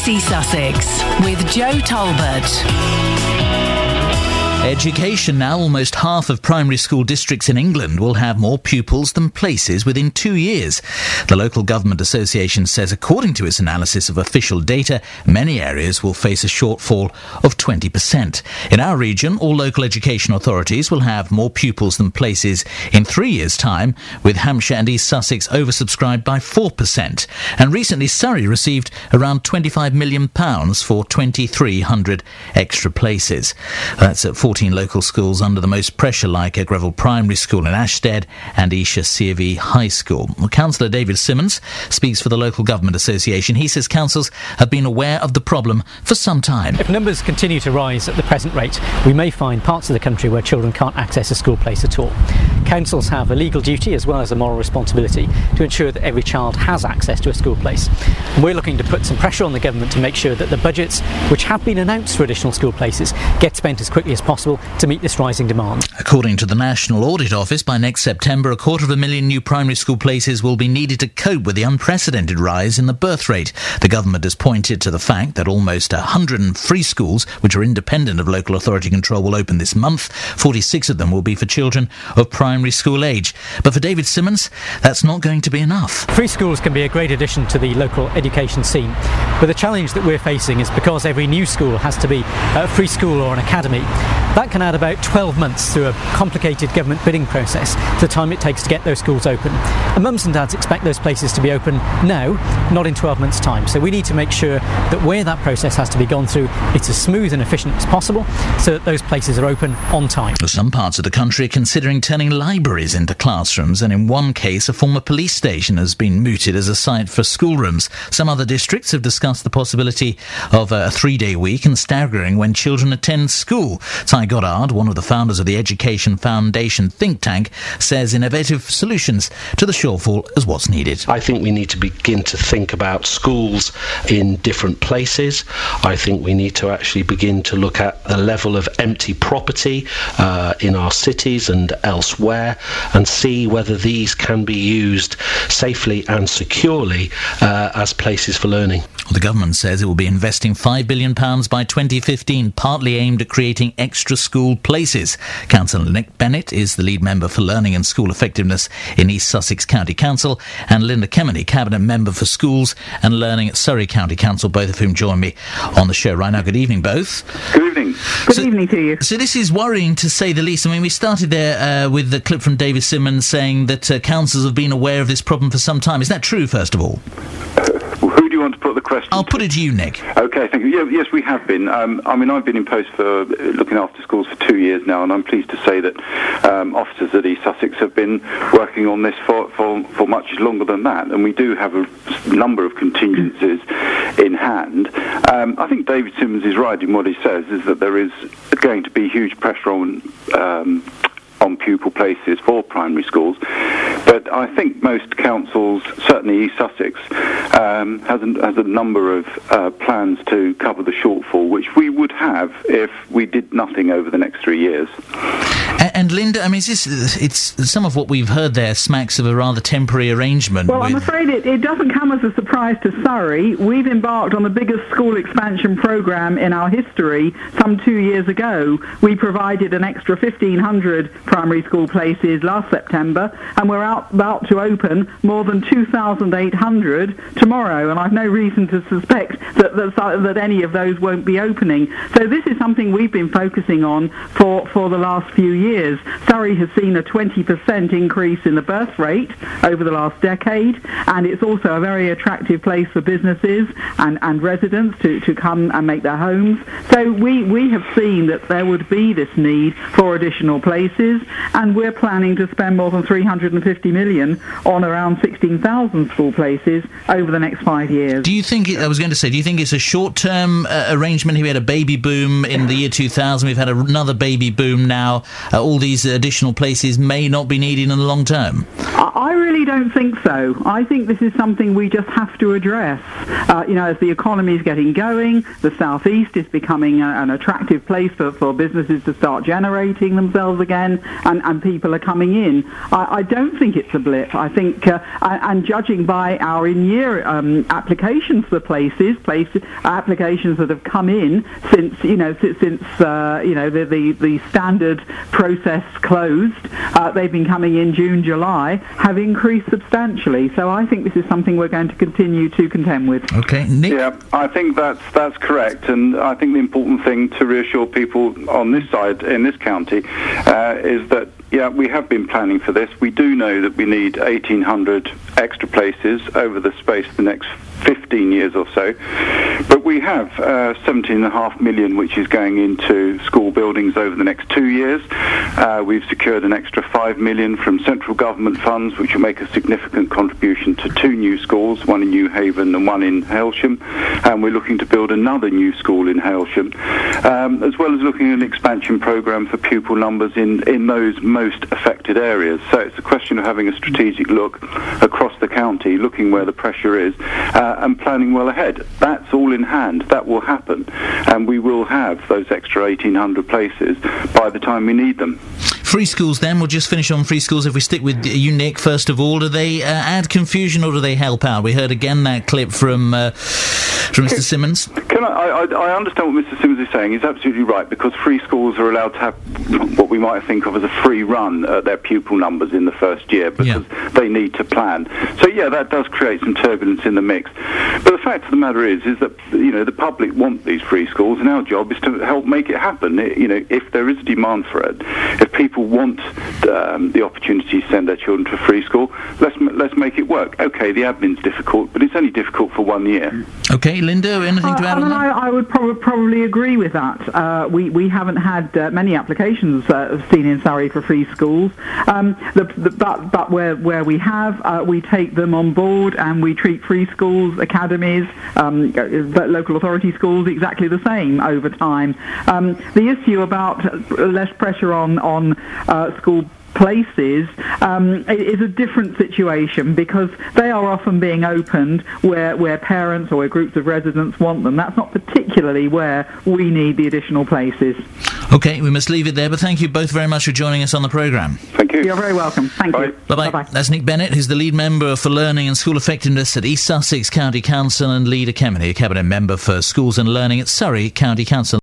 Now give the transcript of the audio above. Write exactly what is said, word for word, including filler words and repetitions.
B C Sussex with Joe Talbot. Education now. Almost half of primary school districts in England will have more pupils than places within two years. The Local Government Association says, according to its analysis of official data, many areas will face a shortfall of twenty percent. In our region, all local education authorities will have more pupils than places in three years' time, with Hampshire and East Sussex oversubscribed by four percent. And recently, Surrey received around twenty-five million pounds for twenty-three hundred extra places. That's at fourteen local schools under the most pressure, like at Greville Primary School in Ashstead and Esher C V High School. Well, Councillor David Simmons speaks for the Local Government Association. He says councils have been aware of the problem for some time. If numbers continue to rise at the present rate, we may find parts of the country where children can't access a school place at all. Councils have a legal duty as well as a moral responsibility to ensure that every child has access to a school place. And we're looking to put some pressure on the government to make sure that the budgets which have been announced for additional school places get spent as quickly as possible to meet this rising demand. According to the National Audit Office, by next September, a quarter of a million new primary school places will be needed to cope with the unprecedented rise in the birth rate. The government has pointed to the fact that almost one hundred free schools, which are independent of local authority control, will open this month. forty-six of them will be for children of primary school age. But for David Simmons, that's not going to be enough. Free schools can be a great addition to the local education scene, but the challenge that we're facing is because every new school has to be a free school or an academy. That can add about twelve months through a complicated government bidding process to the time it takes to get those schools open. And mums and dads expect those places to be open now, not in twelve months' time. So we need to make sure that where that process has to be gone through, it's as smooth and efficient as possible so that those places are open on time. Some parts of the country are considering turning libraries into classrooms, and in one case, a former police station has been mooted as a site for schoolrooms. Some other districts have discussed the possibility of a three-day week and staggering when children attend school. Ty Goddard, one of the founders of the Education Foundation think tank, says innovative solutions to the shortfall is what's needed. I think we need to begin to think about schools in different places. I think we need to actually begin to look at the level of empty property uh, in our cities and elsewhere and see whether these can be used safely and securely uh, as places for learning. The government says it will be investing five billion pounds by twenty fifteen, partly aimed at creating extra school places. Councillor Nick Bennett is the lead member for learning and school effectiveness in East Sussex County Council, and Linda Kemeny, Cabinet Member for Schools and Learning at Surrey County Council, both of whom join me on the show right now. Good evening, both. Good evening. Good so, evening to you. So this is worrying, to say the least. I mean, we started there uh, with the clip from David Simmons saying that uh, councils have been aware of this problem for some time. Is that true, first of all? Who do you want to put the question I'll to? put it to you, Nick. Okay, thank you. Yeah, yes, we have been. Um, I mean, I've been in post for looking after schools for two years now, and I'm pleased to say that um, officers at East Sussex have been working on this for, for, for much longer than that, and we do have a number of contingencies in hand. Um, I think David Simmons is right in what he says, is that there is going to be huge pressure on um, on pupil places for primary schools. But I think most councils, certainly East Sussex, um, has, a, has a number of uh, plans to cover the shortfall, which we would have if we did nothing over the next three years. And, and Linda, I mean, is this, it's some of what we've heard there smacks of a rather temporary arrangement. Well, with... I'm afraid it, it doesn't come as a surprise to Surrey. We've embarked on the biggest school expansion programme in our history some two years ago. We provided an extra fifteen hundred primary school places last September, and we're out, about to open more than two thousand eight hundred tomorrow, and I've no reason to suspect that, that that any of those won't be opening. So this is something we've been focusing on for, for the last few years. Surrey has seen a twenty percent increase in the birth rate over the last decade, and it's also a very attractive place for businesses and, and residents to, to come and make their homes. So we, we have seen that there would be this need for additional places, and we're planning to spend more than three hundred fifty million on around sixteen thousand school places over the next five years. Do you think, it, I was going to say, do you think it's a short-term uh, arrangement? We had a baby boom in the year two thousand, we've had another baby boom now. Uh, all these additional places may not be needed in the long term? I really don't think so. I think this is something we just have to address. uh, you know, as the economy is getting going, the southeast is becoming a, an attractive place for, for businesses to start generating themselves again, and, and people are coming in. I, I don't think it's a blip. I think, uh, and judging by our in-year um, applications for places, places applications that have come in since, you know, since, since uh, you know, the, the, the standard process closed, uh, they've been coming in June, July, have increased substantially. So I think this is something we're going to continue to contend with. Okay, Nick? Yeah, I think that's that's correct, and I think the important thing to reassure people on this side, in this county, uh, is that, yeah, we have been planning for this. We do know that we need eighteen hundred extra places over the space of the next fifteen years or so, but we have uh, seventeen point five million which is going into school buildings over the next two years. Uh, we've secured an extra five million from central government funds, which will make a significant contribution to two new schools, one in New Haven and one in Hailsham, and we're looking to build another new school in Hailsham, um, as well as looking at an expansion programme for pupil numbers in, in those most affected areas. So it's a question of having a strategic look across the county, looking where the pressure is, uh, and planning well ahead. That's all in hand. That will happen, and we will have those extra eighteen hundred places by the time we need them. Free schools then, we'll just finish on free schools. If we stick with you, Nick, first of all, do they uh, add confusion or do they help out? We heard again that clip from uh, from Mister Simmons. Can I, I, I understand what Mister Simmons is saying. He's absolutely right, because free schools are allowed to have what we might think of as a free run at their pupil numbers in the first year, because yeah. they need to plan. So yeah, that does create some turbulence in the mix. But the fact of the matter is, is that, you know, the public want these free schools, and our job is to help make it happen. It, you know, if there is a demand for it, if people want um, the opportunity to send their children to a free school, let's let's make it work. Okay, the admin's difficult, but it's only difficult for one year. Okay, Linda, anything uh, to add I on mean, that? I, I would prob- probably agree with that. Uh, we we haven't had uh, many applications uh, seen in Surrey for free schools, um, the, the, but but where where we have, uh, we take them on board, and we treat free schools, academies, um, local authority schools exactly the same over time. Um, the issue about less pressure on on uh, school places um, is a different situation, because they are often being opened where, where parents or where groups of residents want them. That's not particularly where we need the additional places. Okay, we must leave it there, but thank you both very much for joining us on the programme. Thank you. You're very welcome. Thank Bye. you. Bye-bye. Bye-bye. That's Nick Bennett, who's the lead member for Learning and School Effectiveness at East Sussex County Council, and Leda Kemeny, a Cabinet Member for Schools and Learning at Surrey County Council.